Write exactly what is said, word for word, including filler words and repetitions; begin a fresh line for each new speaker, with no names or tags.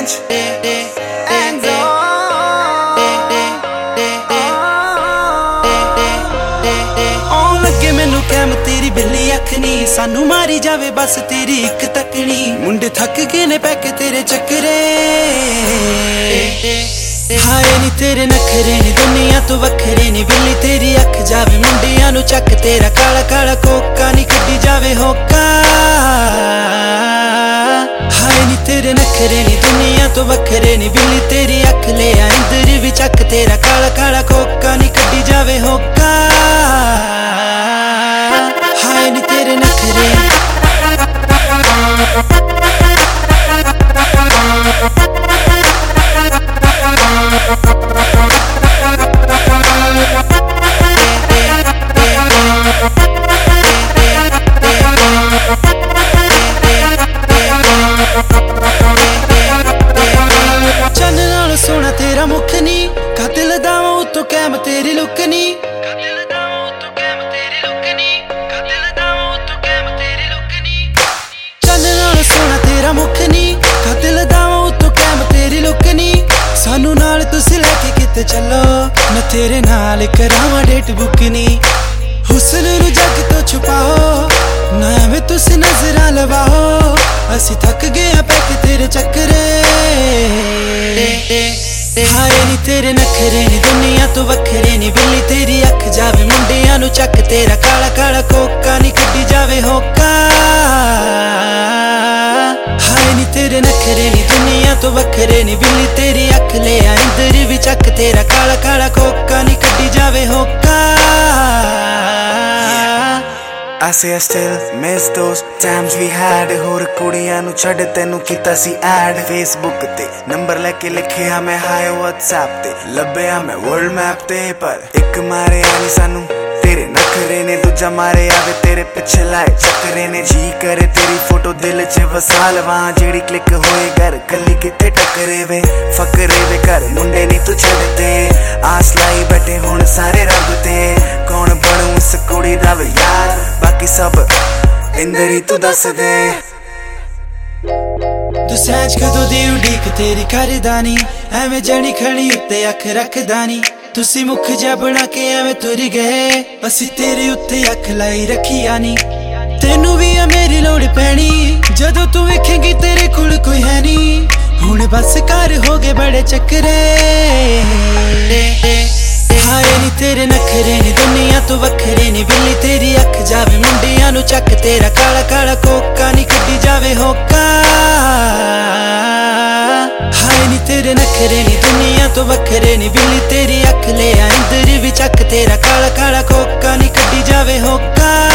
Savage Enzo ਆਉਣ ਲੱਗੇ ਮੈਨੂੰ ਕੈਮ ਤੇਰੀ ਬਿੱਲੀ ਅੱਖ ਨੀ ਸਾਨੂੰ ਮਾਰੀ ਜਾਵੇ ਬਸ ਤੇਰੀ ਇੱਕ ਤੱਕਣੀ ਮੁੰਡੇ ਥੱਕ ਗਏ ਨੇ ਪੈ ਕੇ ਤੇਰੇ ਚੱਕਰੇ ਹਾਏ ਨੀ ਤੇਰੇ ਨਖਰੇ ਨੀ ਦੁਨੀਆ ਤੋਂ ਵੱਖਰੇ ਨੀ ਬਿੱਲੀ ਤੇਰੀ ਅੱਖ ਜਾਵੇ ਮੁੰਡਿਆਂ ਨੂੰ ਚੱਕ ਤੇਰਾ ਕਾਲਾ ਕਾਲਾ ਕੋਕਾ ਨੀ ਕੱਢੀ ਜਾਵੇ ਹੋਕਾ ਹਾਏ ਨੀ ਤੇਰੇ ਨਖਰੇ ਨੀ ਦੁਨੀਆ ਤੋਂ ਵੱਖਰੇ ਨੀ ਬਿੱਲੀ ਤੇਰੀ ਅੱਖ ਲੈ ਆ ਇੰਦਰ ਵੀ ਚੱਕ ਤੇਰਾ ਕਾਲਾ ਕਾਲਾ ਕੋਕਾ ਨੀ ਕੱਢੀ ਜਾਵੇ ਹੋਕਾ ਹਾਏ ਨੀ ਤੇਰੇ ਨਖਰੇ ਸੋਹਣਾ ਤੇਰਾ ਮੁਖ ਨੀ ਕਾਤਲ ਦਾਵਾਂ ਉਤੋਂ ਕੈਮ ਤੇਰੀ ਲੁੱਕ ਨੀ ਕਾਤਲ ਦਾਵਾਂ ਉਤੋਂ ਕੈਮ ਤੇਰੀ ਲੁੱਕ ਨੀ ਕਾਤਲ ਦਾਵਾਂ ਉਤੋਂ ਕੈਮ ਤੇਰੀ ਲੁੱਕ ਨੀ ਚੰਨ ਨਾਲ ਸੋਹਣਾ ਤੇਰਾ ਮੁਖ ਨੀ ਕਾਤਲ ਦਾਵਾਂ ਉਤੋਂ ਕੈਮ ਤੇਰੀ ਲੁੱਕ ਨੀ ਸਾਨੂੰ ਨਾਲ ਤੁਸੀਂ ਲੈ ਕੇ ਕਿਤੇ ਚੱਲੋ ਮੈਂ ਤੇਰੇ ਨਾਲ ਕਰਾਵਾਂ ਡੇਟ ਬੁੱਕ ਨੀ ਹੁਸਨ ਨੂੰ ਜੱਗ ਤੋਂ ਛੁਪਾਓ ਨਾ ਐਵੇਂ ਤੁਸੀਂ ਨਜ਼ਰਾਂ ਲਵਾਓ ਅਸੀਂ ਥੱਕ ਗਏ ਆ ਪੈ ਕੇ ਤੇਰੇ ਚੱਕਰੇ ਹਾਏ ਨੀ ਤੇਰੇ ਨਖਰੇ ਨੀ ਦੁਨੀਆ ਤੋਂ ਵੱਖਰੇ ਨੀ ਬਿੱਲੀ ਤੇਰੀ ਅੱਖ ਜਾਵੇ ਮੁੰਡਿਆਂ ਨੂੰ ਚੱਕ ਤੇਰਾ ਕਾਲਾ ਕਾਲਾ ਕੋਕਾ ਨੀ ਕੱਢੀ ਜਾਵੇ ਹੋਕਾ ਹਾਏ ਨੀ ਤੇਰੇ ਨਖਰੇ ਨੀ ਦੁਨੀਆ ਤੋਂ ਵੱਖਰੇ ਨੀ ਬਿੱਲੀ ਤੇਰੀ ਅੱਖ ਲੈ ਆ ਇੰਦਰ ਵੀ ਚੱਕ ਤੇਰਾ ਕਾਲਾ ਕਾਲਾ ਕੋਕਾ ਨੀ ਕੱਢੀ ਜਾਵੇ ਹੋਕਾ
I say I still miss those times we had ਹੋਰ ਕੁੜੀਆਂ ਨੂੰ ਛੱਡ ਤੈਨੂੰ ਕੀਤਾ ਸੀ ਐਡ Facebook ਤੇ ਨੰਬਰ ਲੈ ਕੇ ਲਿਖਿਆ ਮੈਂ ਹਾਏ WhatsApp ਤੇ ਲੱਭਿਆ ਮੈਂ ਵਰਲਡ ਮੈਪ ਤੇ ਪਰ ਇੱਕ ਮਾਰਿਆ ਨੀ ਸਾਨੂੰ ਤੇਰੇ ਨਖਰੇ ਨੇ ਦੂਜਾ ਮਾਰਿਆ ਵੇ ਤੇਰੇ ਪਿੱਛੇ ਲਾਏ ਚੱਕਰੇ ਨੇ ਜੀ ਕਰੇ ਤੇਰੀ ਫੋਟੋ ਦਿਲ ਚ ਵਸਾ ਲਵਾਂ ਜਿਹੜੀ ਕਲਿੱਕ ਹੋਏ ਘਰ ਕੱਲੀ ਕਿਤੇ ਟੱਕਰੇ ਵੇ ਫਕਰੇ ਵੇ ਘਰ ਮੁੰਡੇ ਨੀ ਤੂੰ ਛੱਡ ਤੇ ਆਸ ਲਾਈ ਬੈਠੇ ਹੁਣ ਸਾਰੇ ਰੱਬ ਤੇ ਕੌਣ ਬਣੂ ਇਸ ਕੁੜੀ ਦਾ ਵੇ ਯਾਰ ਬਾਕੀ ਸਭ ਇੰਦਰ ਹੀ ਤੂੰ ਦੱਸ ਦੇ
ਤੂੰ ਸਹਿਜ ਕਦੋਂ ਦੀ ਉਡੀਕ ਤੇਰੀ ਕਰਦਾ ਨੀ ਐਵੇਂ ਜਣੀ ਖੜੀ ਉੱਤੇ ਅੱਖ ਰੱਖਦਾ ਨੀ ਤੁਸੀਂ ਮੁੱਖ ਜਿਹਾ ਬਣਾ ਕੇ ਐਵੇਂ ਤੁਰ ਗਏ ਅਸੀਂ ਤੇਰੇ ਉੱਤੇ ਅੱਖ ਲਾਈ ਰੱਖੀਆ ਨੀ ਤੈਨੂੰ ਵੀ ਆ ਮੇਰੀ ਲੋੜ ਪੈਣੀ ਜਦੋਂ ਤੂੰ ਵੇਖੇਂਗੀ ਤੇਰੇ ਕੋਲ ਕੋਈ ਹੈ ਨੀ ਹੁਣ ਬਸ ਘਰ ਹੋ ਗਏ ਬੜੇ ਚੱਕਰੇ ਹਾਏ ਨੀ ਤੇਰੇ ਨਖਰੇ ਨੀ ਦੁਨੀਆ ਤੋਂ ਵੱਖਰੇ ਨੀ ਬਿੱਲੀ ਤੇਰੀ ਅੱਖ ਜਾਵੇ ਮੁੰਡਿਆਂ ਨੂੰ ਚੱਕ ਤੇਰਾ ਕਾਲਾ ਕਾਲਾ ਕੋਕਾ ਨੀ ਕੱਢੀ ਜਾਵੇ ਹੋਕਾ ਹਾਏ ਨੀ ਤੇਰੇ ਨਖਰੇ ਨੀ ਦੁਨੀਆ ਤੋਂ ਵੱਖਰੇ ਨੀ ਬਿੱਲੀ ਤੇਰੀ ਅੱਖ ਲੈ ਆ ਇੰਦਰ ਵੀ ਚੱਕ ਤੇਰਾ ਕਾਲਾ ਕਾਲਾ ਕੋਕਾ ਨੀ ਕੱਢੀ ਜਾਵੇ ਹੋਕਾ